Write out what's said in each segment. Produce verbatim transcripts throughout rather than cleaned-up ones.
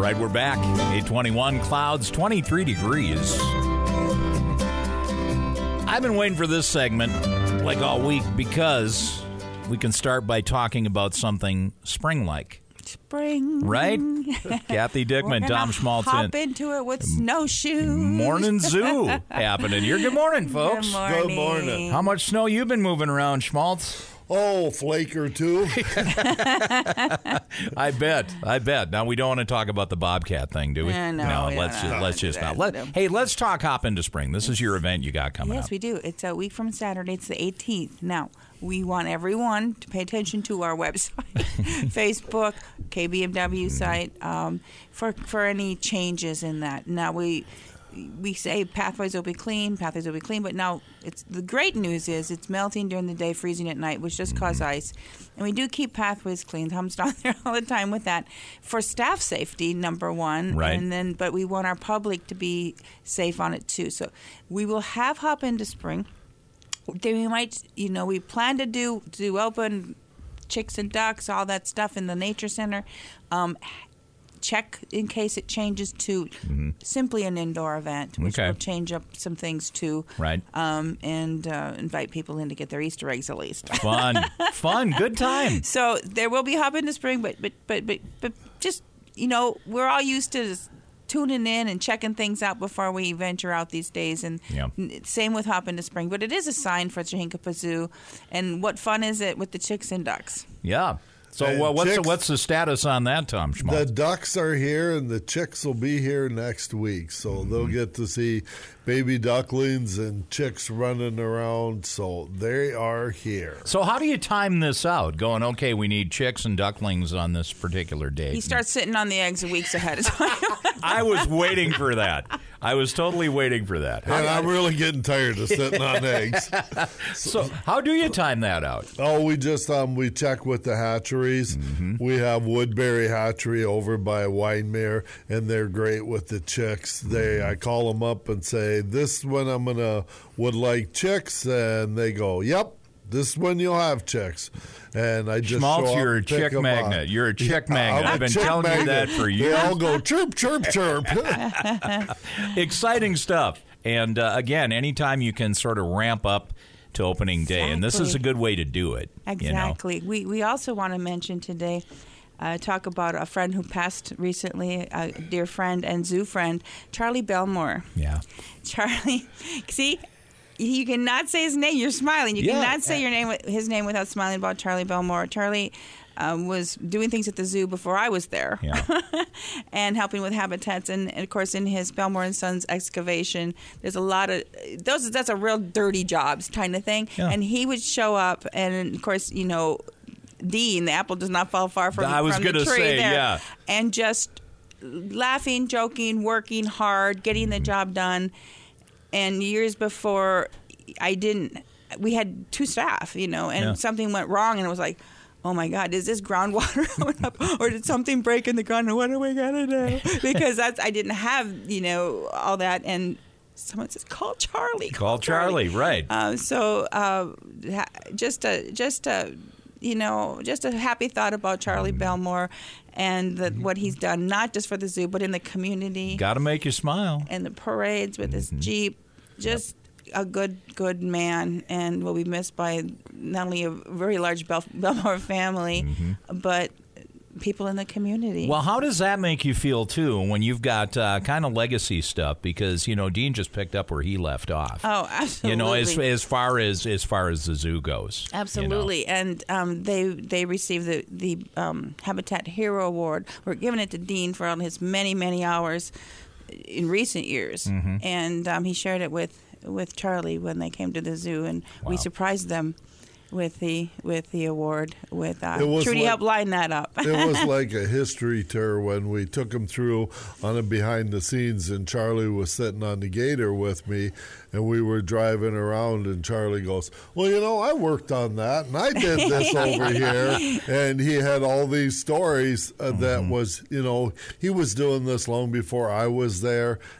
right, we're back. eight twenty-one, clouds, twenty-three degrees. I've been waiting for this segment like all week because we can start by talking about something spring-like. Spring. Right? Kathy Dickman, Tom Schmaltz. Hop into it with snowshoes. Morning zoo happening here. Good morning, folks. Good morning. Good morning. How much snow you been moving around, Schmaltz? Oh, flake or two. I bet. I bet. Now we don't want to talk about the Bobcat thing, do we? Uh, no, we let's don't just know. let's just That- not. Let, hey, let's talk hop into spring. This is your event you got coming Yes, up. we do. It's a week from Saturday. It's the eighteenth. Now, we want everyone to pay attention to our website, Facebook, K B M W site, um, for for any changes in that. Now, we we say pathways will be clean, pathways will be clean, but now it's the great news is it's melting during the day, freezing at night, which just causes ice. And we do keep pathways clean. Tom's down there all the time with that for staff safety, number one. Right. And then, but we want our public to be safe on it too. So we will have Hop into Spring. Then we might, you know, we plan to do do open chicks and ducks, all that stuff in the nature center. Um, check in case it changes to mm-hmm. simply an indoor event, which okay. will change up some things too. Right. Um, and uh, invite people in to get their Easter eggs at least. Fun, fun, good time. So there will be Hop into Spring, but but but but but just you know, we're all used to tuning in and checking things out before we venture out these days, and yeah. same with Hop into Spring. But it is a sign for Chihinkapa Zoo, and what fun is it with the chicks and ducks? Yeah. So And uh, what's chicks, the, what's the status on that, Tom Schmaltz? The ducks are here, and the chicks will be here next week. So mm-hmm. they'll get to see baby ducklings and chicks running around. So they are here. So how do you time this out? Going, okay, we need chicks and ducklings on this particular date. He starts sitting on the eggs weeks ahead of time. I was waiting for that. I was totally waiting for that. And I'm really getting tired of sitting on eggs. So how do you time that out? Oh, we just um we check with the hatcheries. Mm-hmm. We have Woodbury Hatchery over by Winemere, and they're great with the chicks. They I call them up and say, "This one I'm gonna would like chicks," and they go, "Yep. This one you'll have chicks." And I just Schmaltz, show you're up, a chick magnet. You're a chick Yeah, magnet. I'm I've a been chick telling magnet. you that for years. They all go chirp, chirp, chirp. Exciting stuff. And uh, again, anytime you can sort of ramp up to opening day, Exactly. and this is a good way to do it. Exactly. You know? We we also want to mention today, uh, talk about a friend who passed recently, a dear friend and zoo friend, Charlie Belmore. Yeah. Charlie, see, you cannot say his name. You're smiling. You Yeah. cannot say your name, his name, without smiling about Charlie Belmore. Charlie um, was doing things at the zoo before I was there, Yeah. and helping with habitats. And, and of course, in his Belmore and Sons excavation, there's a lot of those. That's a real dirty jobs kind of thing. Yeah. And he would show up, and of course, you know, Dean, the apple does not fall far from, I was from the gonna tree say, there, yeah. and just laughing, joking, working hard, getting the job done. And years before, I didn't, we had two staff, you know, and Yeah. something went wrong, and it was like, oh my God, is this groundwater going up, or did something break in the ground, and what are we going to do? Because that's, I didn't have, you know, all that, and someone says, call Charlie. Call Charlie, right. Uh, so uh, ha- just a, just a, you know, just a happy thought about Charlie Belmore and the, what he's done, not just for the zoo, but in the community. Got to make you smile. And the parades with his Mm-hmm. Jeep. Just yep. a good, good man, and will be missed by not only a very large Bel- Belmore family, mm-hmm. but people in the community. Well, how does that make you feel, too, when you've got uh, kind of legacy stuff? Because, you know, Dean just picked up where he left off. Oh, absolutely. You know, as as far as as far as the zoo goes. Absolutely. You know? And um, they they received the, the um, Habitat Hero Award. We're giving it to Dean for all his many, many hours in recent years. Mm-hmm. And um, he shared it with, with Charlie when they came to the zoo, and wow. we surprised them with the with the award. With uh, Trudy like, helped line that up. It was like a history tour when we took him through on a behind the scenes, and Charlie was sitting on the gator with me, and we were driving around, and Charlie goes, well, you know, I worked on that, and I did this over here, and he had all these stories uh, that mm-hmm. was, you know, he was doing this long before I was there,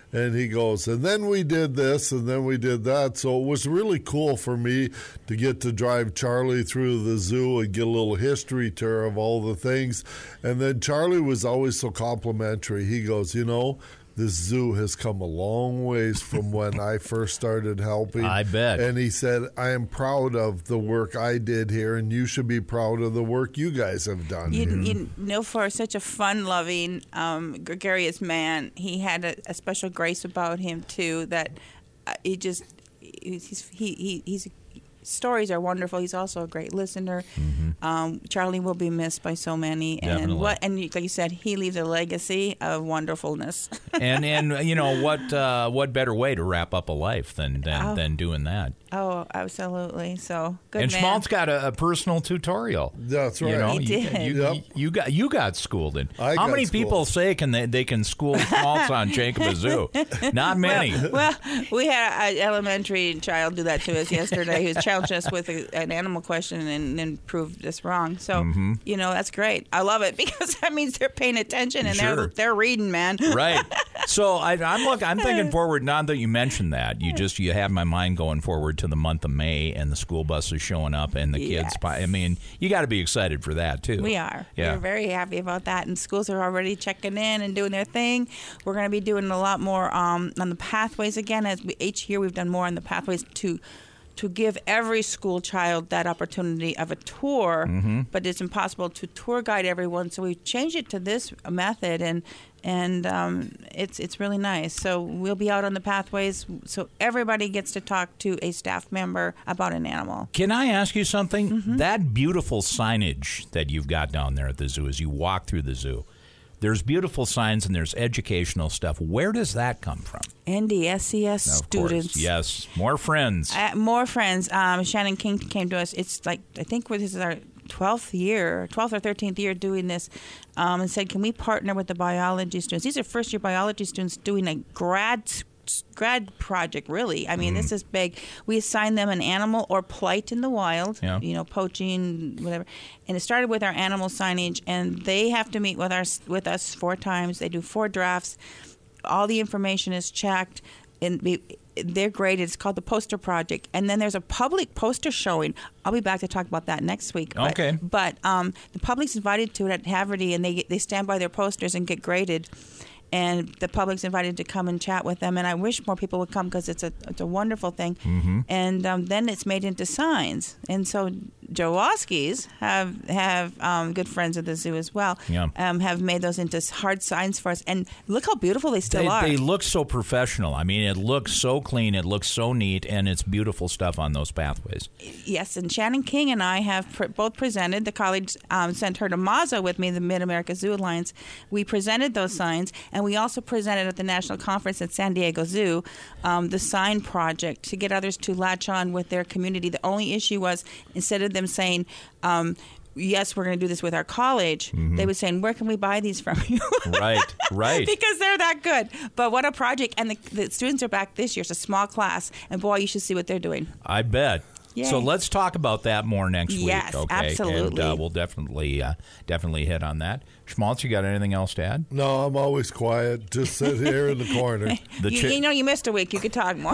And he goes, and then we did this, and then we did that. So it was really cool for me to get to drive Charlie through the zoo and get a little history tour of all the things. And then Charlie was always so complimentary. He goes, you know, this zoo has come a long ways from when I first started helping. I bet. And he said, I am proud of the work I did here, and you should be proud of the work you guys have done You, here. you know, for such a fun-loving, um, gregarious man, he had a, a special grace about him too. That uh, he just he's he, he he's stories are wonderful. He's also a great listener. Mm-hmm. Um, Charlie will be missed by so many, and Definitely. what and like you said, he leaves a legacy of wonderfulness. and and you know what uh, what better way to wrap up a life than than, Oh. than doing that? Oh, absolutely. So good and man. Schmaltz got a, a personal tutorial. That's right. You know, He you, did. You, Yep. you, you got you got schooled in. I How got many people schooled. say can they they can school Schmaltz on Jacob Zoo? Not many. Well, we had an elementary child do that to us yesterday who challenged us with a, an animal question and then proved us wrong. So, Mm-hmm. you know, that's great. I love it because that means they're paying attention and Sure. they're they're reading, man. Right. So I, I'm look. I'm thinking forward. Now that you mentioned that, you just you have my mind going forward to the month of May and the school buses showing up and the kids. Yes. I mean, you got to be excited for that too. We are. Yeah. We're very happy about that. And schools are already checking in and doing their thing. We're going to be doing a lot more um, on the pathways again. As we, each year we've done more on the pathways to to give every school child that opportunity of a tour, Mm-hmm. but it's impossible to tour guide everyone. So we changed it to this method, and and um, it's it's really nice. So we'll be out on the pathways, so everybody gets to talk to a staff member about an animal. Can I ask you something? Mm-hmm. That beautiful signage that you've got down there at the zoo as you walk through the zoo, there's beautiful signs and there's educational stuff. Where does that come from? N D S C S Of students. course, yes, more friends. Uh, more friends. Um, Shannon King came to us. It's like I think this is our twelfth year, twelfth or thirteenth year doing this, um, and said, "Can we partner with the biology students? These are first year biology students doing a grad grad project. Really, I mean, Mm-hmm. this is big. We assign them an animal or plight in the wild. Yeah. You know, poaching, whatever. And it started with our animal signage, and they have to meet with our with us four times. They do four drafts. All the information is checked, and be, they're graded. It's called the Poster Project. And then there's a public poster showing. I'll be back to talk about that next week. But, Okay. But um, the public's invited to it at Haverty, and they they stand by their posters and get graded. And the public's invited to come and chat with them. And I wish more people would come because it's a it's a wonderful thing. Mm-hmm. And um, then it's made into signs. And so Jawoskis have have um, good friends at the zoo as well. Yeah. Um, have made those into hard signs for us. And look how beautiful they still They, are. they look so professional. I mean, it looks so clean. It looks so neat, and it's beautiful stuff on those pathways. Yes, and Shannon King and I have pr- both presented. The college um, sent her to Maza with me, the Mid-America Zoo Alliance. We presented those signs, and we also presented at the national conference at San Diego Zoo um, the sign project to get others to latch on with their community. The only issue was instead of them saying, um, yes, we're going to do this with our college, they were saying, where can we buy these from you? Right, right. Because they're that good. But what a project. And the, the students are back this year. It's a small class. And boy, you should see what they're doing. I bet. Yay. So let's talk about that more next Yes, week. Okay, absolutely. And uh, we'll definitely, uh, definitely hit on that. Schmaltz, you got anything else to add? No, I'm always quiet. Just sit here in the corner. The You, chick- you know, you missed a week. You could talk more.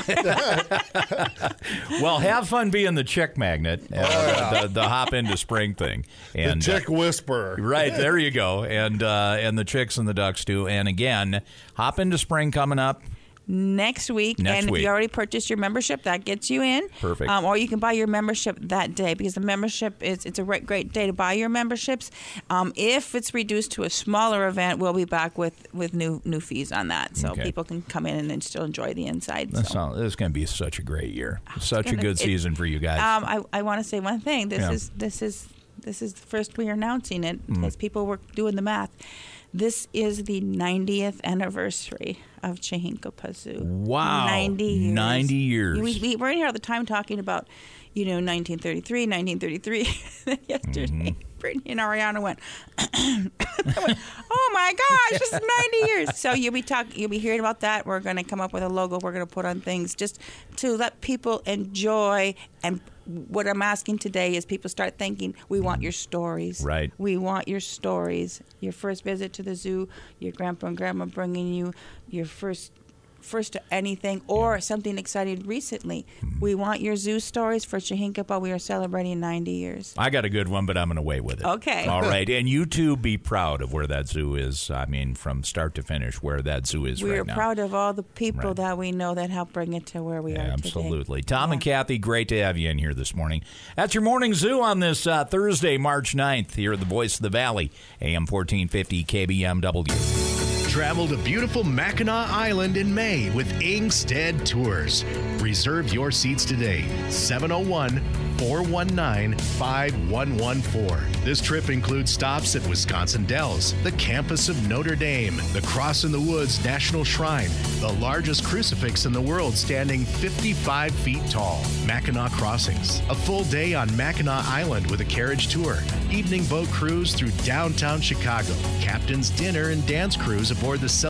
Well, have fun being the chick magnet, uh, the, the hop into spring thing, and the uh, chick whisperer. right there you go, and uh, and the chicks and the ducks too. And again, hop into spring coming up. Next week, Next and week. if you already purchased your membership, that gets you in. Perfect. Um, or you can buy your membership that day because the membership is it's a re- great day to buy your memberships. Um, if it's reduced to a smaller event, we'll be back with, with new new fees on that, so Okay. people can come in and then still enjoy the inside. This, So. this is going to be such a great year, such a gonna- good it- season for you guys. Um, I, I want to say one thing. This Yeah. is this is this is the first we are announcing it Mm. as people were doing the math. This is the ninetieth anniversary of Chihinkapa Zoo. Wow. ninety years. ninety years. We, we, we're in here all the time talking about, you know, nineteen thirty-three, nineteen thirty-three. Yesterday, Mm-hmm. Brittany and Ariana went, I went, oh my gosh, this is ninety years. So you'll be talk, you'll be hearing about that. We're going to come up with a logo we're going to put on things just to let people enjoy. And what I'm asking today is people start thinking, we want your stories. Right. We want your stories. Your first visit to the zoo, your grandpa and grandma bringing you your first first to anything or something exciting recently. We want your zoo stories for Chahinkapa. We are celebrating ninety years. I got a good one, but I'm going to wait with it. Okay. All right. And you two be proud of where that zoo is. I mean, from start to finish, where that zoo is we right are now. proud of all the people Right. that we know that helped bring it to where we Yeah, are absolutely. today. Tom Yeah. and Kathy, great to have you in here this morning. That's your Morning Zoo on this uh, Thursday, March ninth, here at the Voice of the Valley, A M fourteen fifty K B M W. Travel to beautiful Mackinac Island in May with Ingstead Tours. Reserve your seats today. seven oh one, four one nine, five one one four. This trip includes stops at Wisconsin Dells, the campus of Notre Dame, the Cross in the Woods National Shrine, the largest crucifix in the world standing fifty-five feet tall, Mackinac Crossings, a full day on Mackinac Island with a carriage tour, evening boat cruise through downtown Chicago, captain's dinner and dance cruise aboard the